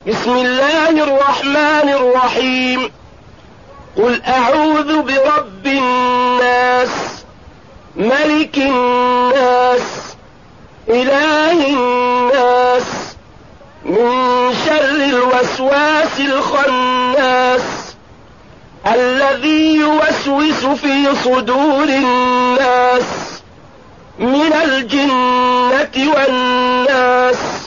بسم الله الرحمن الرحيم. قل أعوذ برب الناس، ملك الناس، إله الناس، من شر الوسواس الخناس الذي يوسوس في صدور الناس من الجنة والناس.